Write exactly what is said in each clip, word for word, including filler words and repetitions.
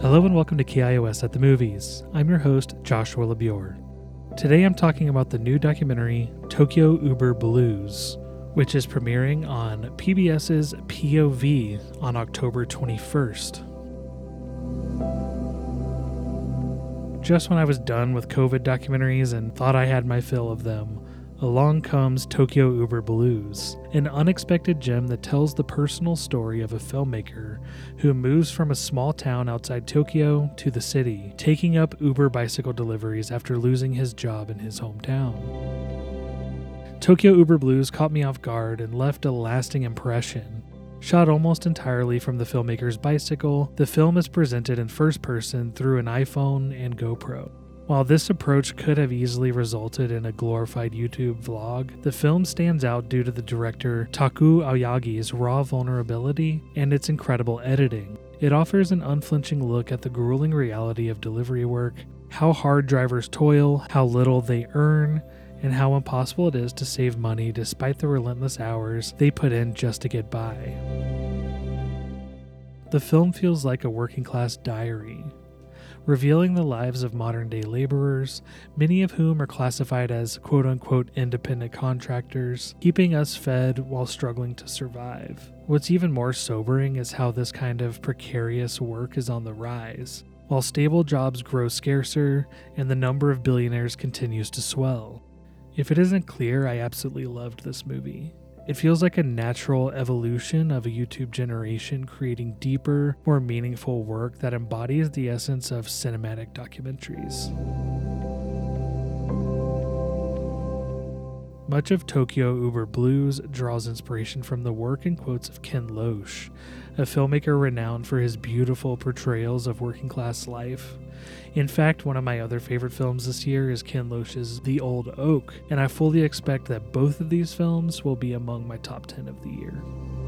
Hello and welcome to K I O S at the Movies. I'm your host, Joshua LeBure. Today I'm talking about the new documentary, Tokyo Uber Blues, which is premiering on PBS's P O V on October twenty-first. Just when I was done with COVID documentaries and thought I had my fill of them, along comes Tokyo Uber Blues, an unexpected gem that tells the personal story of a filmmaker who moves from a small town outside Tokyo to the city, taking up Uber bicycle deliveries after losing his job in his hometown. Tokyo Uber Blues caught me off guard and left a lasting impression. Shot almost entirely from the filmmaker's bicycle, the film is presented in first person through an iPhone and GoPro. While this approach could have easily resulted in a glorified YouTube vlog, the film stands out due to the director Taku Aoyagi's raw vulnerability and its incredible editing. It offers an unflinching look at the grueling reality of delivery work, how hard drivers toil, how little they earn, and how impossible it is to save money despite the relentless hours they put in just to get by. The film feels like a working-class diary, revealing the lives of modern-day laborers, many of whom are classified as quote-unquote independent contractors, keeping us fed while struggling to survive. What's even more sobering is how this kind of precarious work is on the rise, while stable jobs grow scarcer and the number of billionaires continues to swell. If it isn't clear, I absolutely loved this movie. It feels like a natural evolution of a YouTube generation creating deeper, more meaningful work that embodies the essence of cinematic documentaries. Much of Tokyo Uber Blues draws inspiration from the work and quotes of Ken Loach, a filmmaker renowned for his beautiful portrayals of working-class life. In fact, one of my other favorite films this year is Ken Loach's The Old Oak, and I fully expect that both of these films will be among my top ten of the year.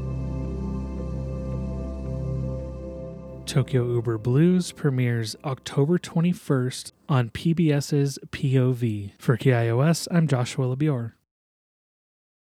Tokyo Uber Blues premieres October twenty-first on PBS's P O V. For K I O S, I'm Joshua LeBure.